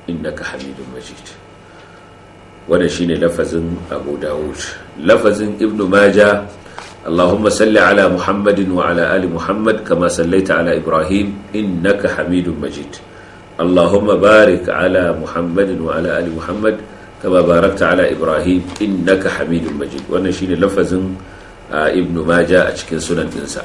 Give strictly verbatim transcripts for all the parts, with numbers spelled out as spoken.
innaka hamidun majid. wannan shine lafazin Abu Dawud. Lafazin Ibn Majah, Allahumma salli ala Muhammadin wa ala ali Muhammad kama sallaita ala Ibrahim innaka hamidun majid. Allahumma barik ala Muhammadin wa ala ali Muhammad kama barakta ala Ibrahim innaka hamidun majid. wannan shine lafazin Ibn Majah a cikin sunan dinsa.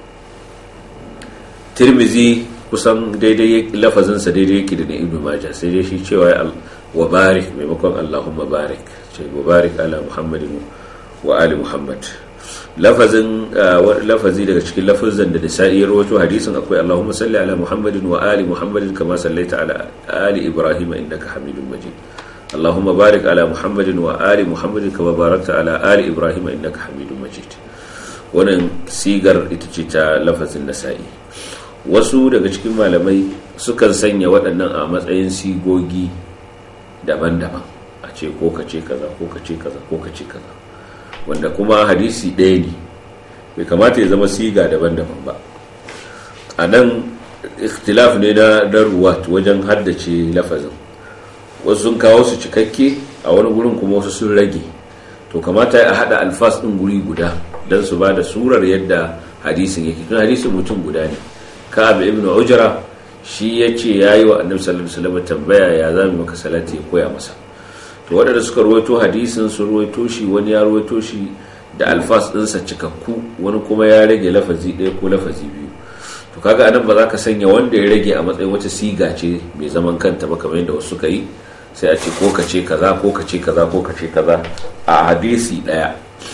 Tirmidhi kusan daidai lafazinsa daidai yake da Ibn Majah, sai dai shi cewa wa barik maimakon Allahumma barik, ce wa barik ala Muhammadin wa ali Muhammad. Lafazin lafazi daga cikin lafazan da Nasa'i ya rawaito hadisin akwai Allahumma salli ala Muhammadin wa ali Muhammadin kama sallaita ala ali Ibrahim innaka Hamidum Majid. Allahumma barik ala Muhammadin wa ali Muhammadin kama barakta ala ali Ibrahim innaka Hamidum Majid. Wannan sigar ita ce ta lafazin Nasa'i. Wasu daga cikin malamai sukan sanya waɗannan a matsayin sigogi daban-daban, a ce ko ka ce kaza ko ka ce kaza ko ka ce kaza, wanda kuma hadisi ɗaya ne, bai kamata ya zama siga daban-daban ba. A nan ikhtilaf ne na ruwat wajen haddace lafazin, wasu sun kawo su cikakke, a wani gurin kuma wasu sun rage. To kamata a haɗa alfas ɗin guri guda don su ba da surar yadda hadisin yake. Tun hadisin mutum guda ne, Ka'ab ibn Ujra shi ya ce ya yi wa annabi sallallahu alaihi wasallam tambaya ya zami maka salati ya koya masa. To waɗanda suka ruwaito hadisin sun ruwaito shi, wani ya ruwaito shi da alfas ɗinsa cikakku, wani kuma ya rage lafazi ɗaya ko lafazi biyu. To kaga anan ba za ka sanya wanda ya rage a matsayin wata siga ce mai zaman kanta ba kamar yadda wasu suka yi, sai a ce ko ka ce kaza ko ka ce kaza ko ka ce kaza a hadisi ɗaya.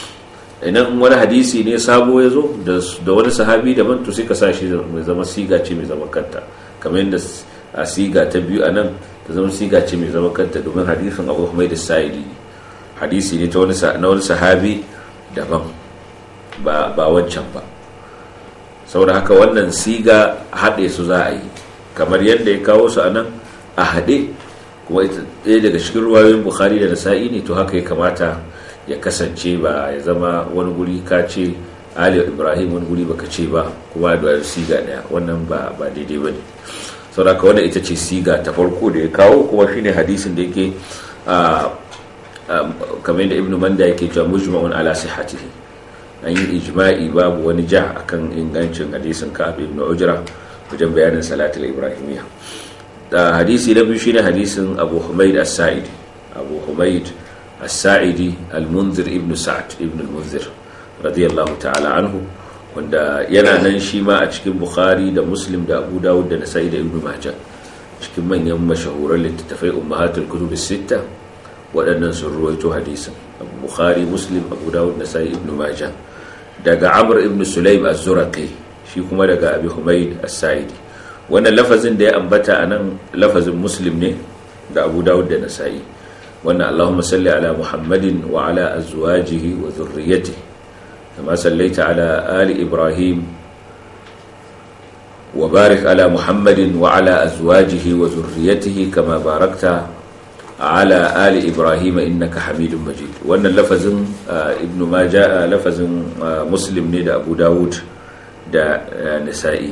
Idan wani hadisi ne sabo ya zo da wani sahabi daban, to sai ka sa shi mai zama siga ce mai zaman kanta, kamar yadda a siga ta biyu a nan ta zama siga ce mai zaman kanta, domin hadisin Abu Humayd as-Sa'idi hadisi ne ta wani na wani sahabi daban ba ba wancan ba. Saboda haka wannan siga haɗe su za a yi kamar yadda ya kawo su a nan a haɗe, kuma ɗaya daga cikin ruwayoyin Bukhari da Nasa'i ne, to haka ya kamata ya kasance, ba ya zama wani guri ka ce Ali Ibrahim wani guri baka ce ba kuma da siga daya, wannan ba ba daidai bane. Saboda wannan ita ce siga ta farko da ya kawo, kuma shine hadisin da yake a kamar da Ibn Manda yake cewa mujma'un ala sihhatihi, an yi ijma'i babu wani ja akan ingancin hadisin Ka'ab ibn Ujra wajen bayanin salatul ibrahimiyya. Da hadisi na biyu shine hadisin Abu Humayd as-Sa'idi Abu Humayd as-Sa'idi al-Munzir ibn Sa'd ibn al-Munzir radiyallahu ta'ala anhu, wanda yana nan shi ma a cikin Bukhari da Muslim da Abu Dawud da Nasa'i da Ibn Majah, cikin manyan mashahuran littattafai ummahatul kutub as-sitta. Waɗannan sun ruwaito hadisin Bukhari, Muslim, Abu Dawud, Nasa'i, Ibn Majah, daga Amr ibn Sulaym az-Zuraqi, shi kuma daga Abi Humayd as-Sa'idi. Wannan lafazin da ya ambata anan lafazin Muslim ne da Abu Dawud da Nasa'i. Wannan Allahumma salli ala Muhammadin wa ala azwajihi wa dhurriyyatihi kama sallaita ala ali Ibrahim wa barik ala Muhammadin wa ala azwajihi wa dhurriyyatihi kama barakta ala ali Ibrahim innaka Hamidum Majid. Wannan lafazin Ibn Majah, lafazin Muslim ne da Abu Dawud da Nasa'i.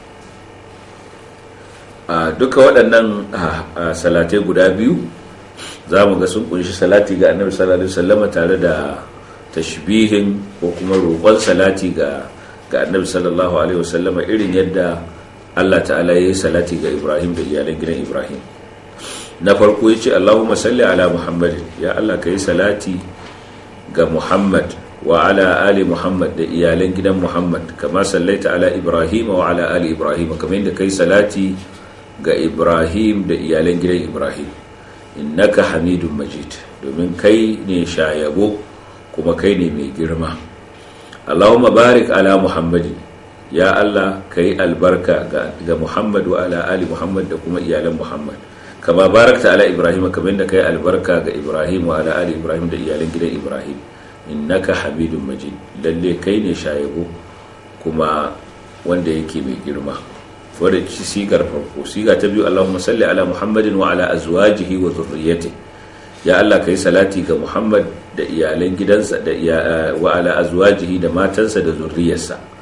Duka waɗannan salatai guda biyu za mu ga sun kunshi salati ga Annabi sallallahu alaihi wasallam tare da tashbihin ko kuma roƙon salati ga ga Annabi sallallahu alaihi wasallam irin yadda Allah ta'ala ya yi salati ga Ibrahim da iyalan gidan Ibrahim. Na farko yace Allahumma salli ala Muhammad, ya Allah kai salati ga Muhammad wa ala ali Muhammad da iyalan gidan Muhammad kama sallaita ala Ibrahim wa ala ali Ibrahim, kamar yadda kai salati ga Ibrahim da iyalan gidan Ibrahim. Innaka Hamidum Majid, domin kai ne shayabo kuma kai ne mai girma. Allahumma barik ala Muhammadin, ya Allah kai albarka ga, ga Muhammad wa ala ali Muhammad da kuma iyalan Muhammad kama barakta ala Ibrahim, kamar da kai albarka ga Ibrahim wa ala ali Ibrahim da iyalan gidan Ibrahim. Innaka Hamidum Majid, lalle kai ne shayabo kuma wanda yake mai girma. Wadda ci sigar farko. Siga ta biyu Allahumma salli ala Muhammadin wa ala azwajihi wa dhurriyyatihi, ya Allah kai salati ga Muhammad da iyalan gidansa da wa ala azwajihi da matansa da zurriyarsa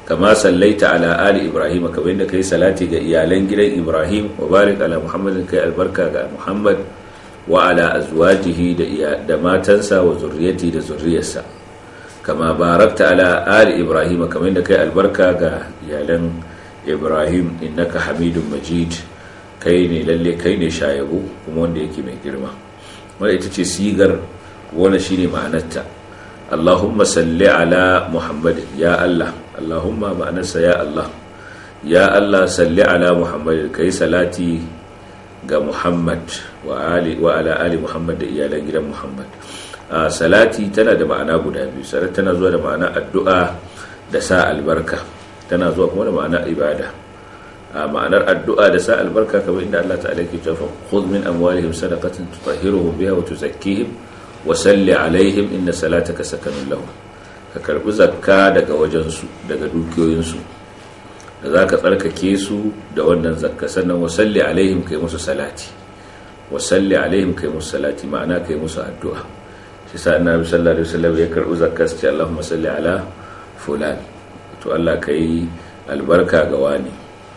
kama sallaita ala ali ibrahim kamar yadda kai salati ga iyalan gidan ibrahim wa barik ala muhammadin kai albarka ga muhammad wa ala azwajihi da da matansa wa zurriyati da zurriyarsa kama barakta ala ali ibrahim kamar yadda kai albarka ga iyalan ibrahim innaka hamidun majid kai ne lalle kai ne shayabu kuma wanda yake mai girma. Wanda ita ce sigar, wanda shine ma'anarta. Allahumma salli ala muhammadin, ya Allah, Allahumma ma'anarsa ya Allah, ya Allah salli ala muhammadin, kai salati ga muhammad wa ali wa ala ali muhammad da iyalan gidan muhammad. A salati tana da ma'ana guda biyu. Salati tana zuwa da ma'ana addu'a da sa albarka, tana zuwa kuma da ma'ana ibada. A ma'anar addu'a da sa albarka kamar inda Allah ta'ala ke cewa khudh min amwalihim sadaqatan tutahhiruhum biha wa tuzakkihim wa salli alaihim inna salataka sakanun lahum. Ka karbi zakka daga wajensu, daga dukiyoyinsu da zaka tsarkake su da wannan zakka, sannan wa salli alaihim kai musu salati, wa salli alaihim kai musu salati ma'ana kai musu addu'a. Shi sa annabi sallallahu alaihi wasallam ya karbi zakka sai Allahumma salli ala fulan, to Allah kai albarka ga wani.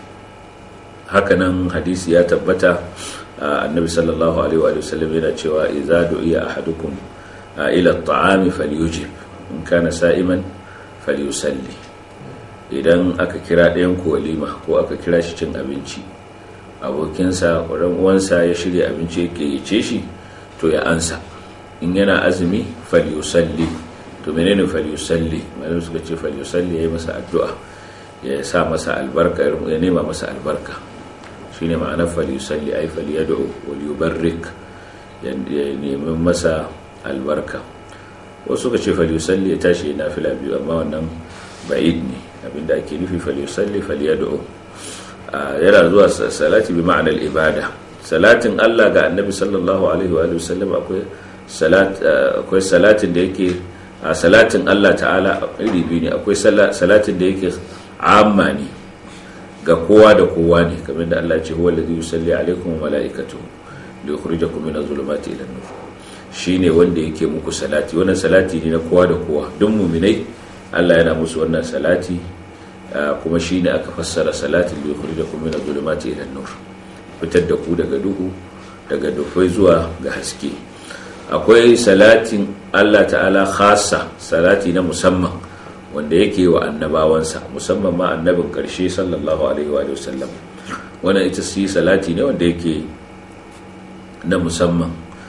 Hakanan hadisi ya tabbata annabi sallallahu alaihi wa sallam yana cewa idza du'iya ahadukum ila at-ta'ami falyujib in kana sa'iman falyusalli. Idan aka kira ɗayan ku walima ko aka kira shi cin abinci, abokinsa ko dan uwansa ya shirya abinci yake yace shi, to ya ansa. In yana azumi falyusalli. To menene falyusalli? Malamai suka ce falyusalli yayi masa addu'a, ya sa masa albarka, ya nema masa albarka. Shine ma'anar falyusalli ay falyad'u wa liyubarrik, ya nemi masa albarka. Wasu suka ce falyusalli ya tashi nafila biyu, amma wannan ba'id ne. Abinda ake nufi falyusalli falyad'u yana zuwa salati bi ma'anar ibada. Salatin Allah ga annabi sallallahu alaihi wa sallam akwai salat akwai salatin da yake salatin Allah ta'ala iri biyu ne. Akwai salatin da yake amma ne, ga kowa da kowa ne, kamar da Allah ce huwa allazi yusalli alaikum wa malaikatuhu li yukhrijakum min adh-dhulumati ila an-nur. Shine wanda yake muku salati. Wannan salati ne na kowa da kowa, duk mu'minai Allah yana musu wannan salati, kuma shine aka fassara salatin li yukhrijakum min adh-dhulumati ila an-nur, fitar da ku daga duhu, daga dufai zuwa ga haske. Akwai salatin Allah ta'ala khassa, salati na musamman wanda yake wa annabawansa, musamman ma annabin ƙarshe sallallahu alaihi wa sallam. Wannan ita ce salati ne wanda yake na musamman.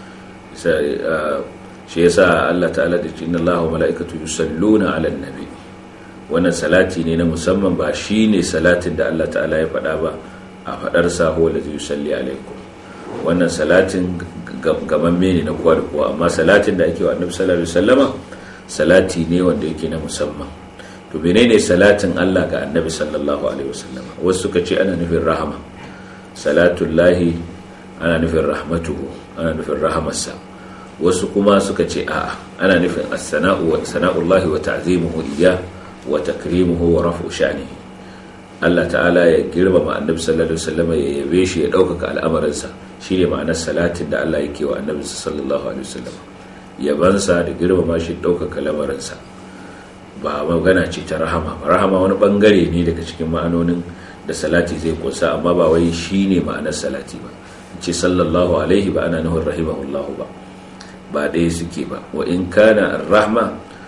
Shi yasa Allah ta'ala da ce inna Allaha wa mala'ikatu yusalluna 'alan nabi. Wannan salati ne na musamman, ba shine salatin da Allah ta'ala ya faɗa ba a faɗar sa huwa allazi yusalli alaikum. Wannan salatin gamamme ne na kowa da kowa, amma salatin da ake wa annabi sallallahu alaihi wasallama salati ne wanda yake na musamman. To menene salatin Allah ga annabi sallallahu alaihi wasallam? Wasu suka ce ana nufin rahama, salatullahi ana nufin rahmatuhu, ana nufin rahamarsa. Wasu kuma suka ce a'a, ana nufin as-sana'u wa sana'ullahi wa ta'zimuhu iyyah wa takrimuhu wa raf'u sha'nihi. Allah ta'ala ya girmama annabi sallallahu alaihi wasallam, ya yabe shi, ya ɗaukaka al'amarinsa. Shine ma'anar salatin da Allah yake wa annabi sallallahu alaihi wasallam. Yabansa da girmama shi, ɗaukaka lamarinsa. Ba magana ce ta rahama ba. Rahama wani bangare ne daga cikin ma'anonin da salati zai kunsa, amma ba wai shine ma'anar salati ba. Ce sallallahu alaihi ba ana nufin rahimahullahu ba, ba ɗaya suke ba. Wa in kana ar-rahma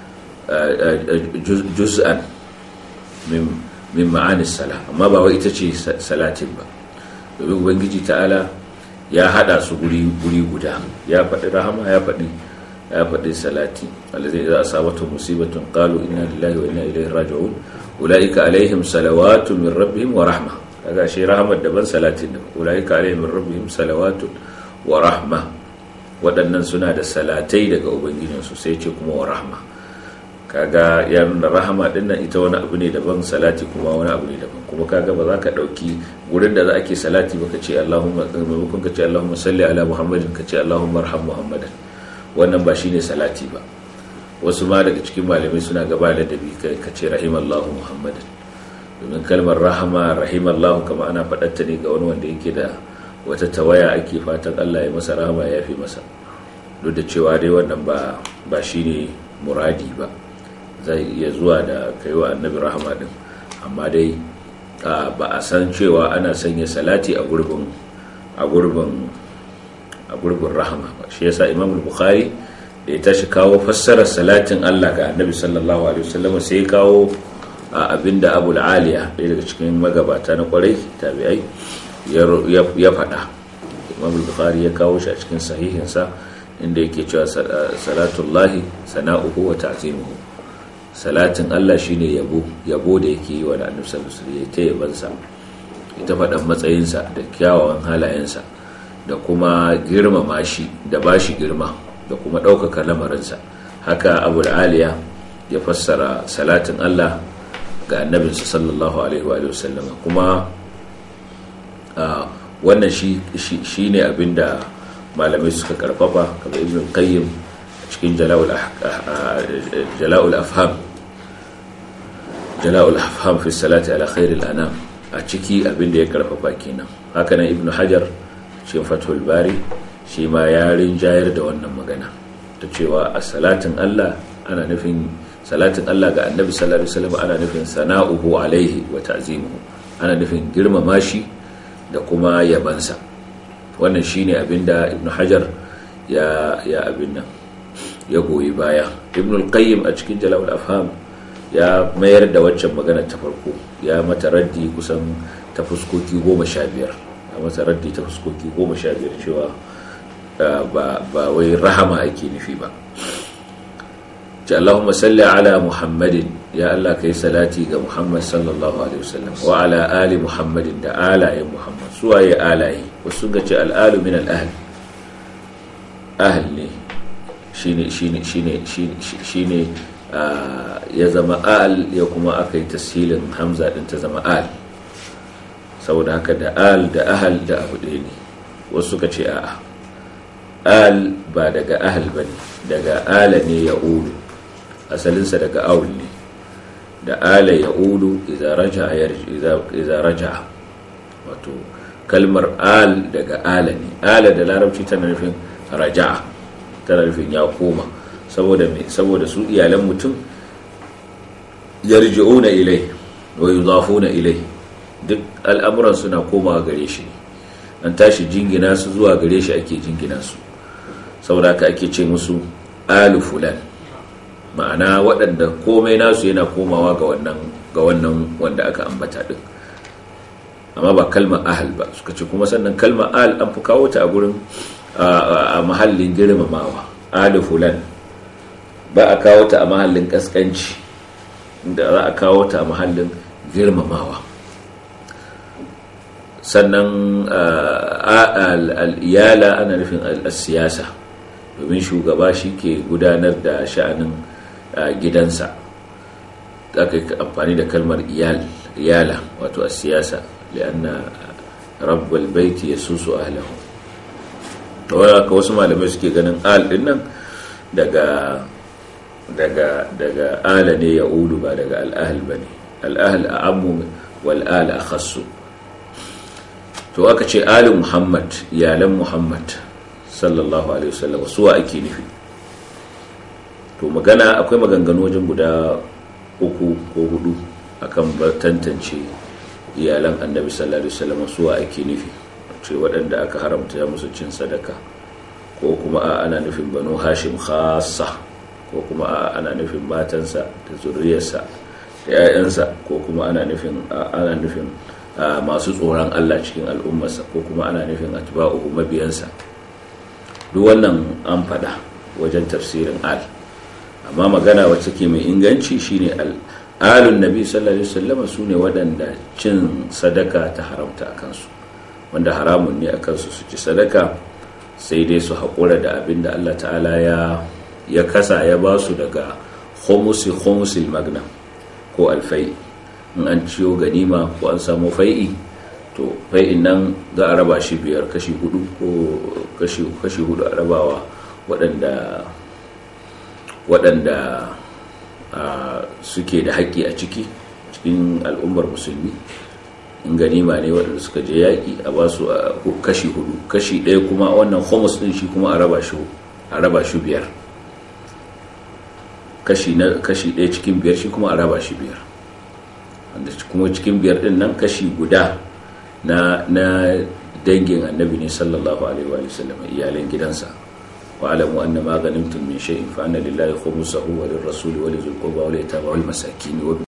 juz'an min min ma'anis salah, amma ba wai ita ce salatin ba. Domin ubangiji ta'ala ya hada su guri guri guda, ya faɗi rahama, ya faɗi ya faɗi salati. Allazi idza asabatu musibatun qalu inna lillahi wa inna ilaihi raji'un ulaika alaihim salawatu min rabbihim wa rahma. Kaga shi rahmat daban, salatin daban. Ulaika alaihim min rabbihim salawatu wa rahma. Waɗannan suna da salatai daga ubangijinsu, sai ce kuma wa rahma. Kaga ya nuna rahama din nan ita wani abu ne daban, salati kuma wani abu ne daban. Kuma kaga ba za ka dauki gurin da za a ke salati ba ka ce Allahumma, maimakon ka ce Allahumma salli ala Muhammadin ka ce Allahumma arham Muhammadan. Wannan ba shine salati ba. Wasu ma daga cikin malamai suna gaba da dabi kai ka ce rahimallahu Muhammadan, domin kalmar rahama rahimallahu kama ana faɗarta ne ga wani wanda yake da wata tawaya, ake fatan Allah ya masa rahama, ya yafi masa. Duk da cewa dai wannan ba ba shine muradi ba. Zai iya zuwa da kai wa annabi rahama din, amma dai ba a san cewa ana sanya salati a gurbin a gurbin a gurbin rahama ba. Shi yasa Imam Bukhari da ya tashi kawo fassarar salatin Allah ga Annabi sallallahu alaihi wasallam sai ya kawo abinda Abu al-Aliya ɗaya daga cikin magabata na kwarai tabi'ai ya faɗa. Imam Bukhari ya kawo shi a cikin sahihinsa inda yake cewa salatullahi sana'uhu wa ta'zimuhu, salatin Allah shine yabo yabo da yake yi wa Annabi sallallahu alaihi wasallam, ta yabansa, ita faɗan matsayinsa da kyawawan halayensa da kuma girmama shi da bashi girma da kuma ɗaukaka lamarinsa. Haka Abu al-Aliya ya fassara salatin Allah ga Annabinsa sallallahu alaihi wa sallam. Kuma wannan shi shine abinda malamai suka karfafa, kamar Ibn Qayyim cikin Jala'ul Jala'ul Afham Jala'ul Afham fi salati ala khairil anam, a ciki abinda ya karfafa kenan. Haka nan Ibn Hajar cikin Fathul Bari shi ma ya rinjayar da wannan magana ta cewa a salatin Allah ana nufin salatin Allah ga Annabi sallallahu alaihi wasallam ana nufin sana'uhu alaihi wa ta'zimuhu, ana nufin girmama shi da kuma yabansa. Wannan shine abinda Ibn Hajar ya ya abin nan ya goyi baya. Ibn al-Qayyim a cikin Jala'ul Afham ya mayar da waccan magana ta farko, ya mata raddi kusan ta fuskoki goma sha biyar, ya mata raddi ta fuskoki goma sha biyar cewa ba ba wai rahama ake nufi ba. ce Allahumma salli ala Muhammadin, ya Allah kai salati ga Muhammad sallallahu alaihi wasallam, wa ala ali Muhammadin, da alayen Muhammad. Suwaye alaye? Wasu ga ce al'alu min al'ahl, ahl ne shine shine shine shine ya zama al, ya kuma aka yi tassilin hamza din ta zama al, saboda haka da al da ahl da abu ɗaya ne. Wasu suka ce a'a, al ba daga ahl bane, daga ala ne ya ulu, asalinsa daga aul ne, da ala ya ulu idza raja'a idza raja'a, wato kalmar al daga ala ne. Ala da larabci tana nufin raja'a, tana nufin ya koma, saboda me saboda su iyalan mutum yarji'una ilai wa yudafuna ilai, duk al'amuran suna komawa gare shi, an tashi jingina su zuwa gare shi ake jingina su, saboda haka ake ce musu alu fulan, ma'ana waɗanda komai nasu yana komawa ga wannan ga wannan wanda aka ambata din, amma ba kalmar ahal ba. Suka ce kuma sannan kalmar ahal an fi kawo ta a gurin a mahallin girmamawa, alu fulan ba a kawo ta a mahallin kaskanci, inda za a kawo ta a mahallin girmamawa. Sannan al'iyala ana nufin al-siyasa, domin shugaba shi ke gudanar da sha'anin gidansa, aka yi amfani da kalmar iyala wato al-siyasa, li'anna rabbul baiti yasusu ahlahu. Wadda wasu malamai suke ganin al din nan daga daga daga ala ne ya udu, ba daga al-ahl bane. Al-ahl a'ammu wal al akhassu. To aka ce ali Muhammad, iyalan Muhammad sallallahu alaihi wasallam, suwa ake nufi? To magana akwai maganganu wajen guda uku ko hudu akan tantance iyalan Annabi sallallahu alaihi wasallam suwa ake nufi. Ce waɗanda aka haramta musu cin sadaka, ko kuma a ana nufin Banu Hashim khassa, ko kuma a ana nufin matansa da zuriyarsa da 'ya'yansa, ko kuma ana nufin ana nufin masu tsoron Allah cikin al'ummarsa, ko kuma ana nufin atba'uhu, mabiyansa. Duk wannan an faɗa wajen tafsirin al, amma magana wacce ke mai inganci shine al'alun nabi sallallahu alaihi wasallam sune waɗanda cin sadaka ta haramta a kansu, wanda haramun ne a kansu su ci sadaka, sai dai su haƙura da abin da Allah ta'ala ya ya kasa ya ba su daga khumusi khumusil magnam ko alfai. In an ciyo ganima ko an samu fai'i, to fai'in nan za a raba shi biyar, kashi hudu ko kashi kashi hudu a rabawa waɗanda waɗanda suke da haƙƙi a ciki cikin al'ummar musulmi. In ganima ne waɗanda suka je yaƙi a ba su kashi hudu, kashi ɗaya kuma wannan khumus ɗin shi kuma a raba shi a raba shi biyar, kashi na kashi ɗaya cikin biyar shi kuma a raba shi biyar. wanda kuma cikin biyar din nan kashi guda na na dangin annabi ne sallallahu alaihi wa sallam, iyalan gidansa. wa alamu anna ma ghanimtum min shay'in fa anna lillahi khumsahu wa lirrasuli wa lizil qurba wal yatama wal masakin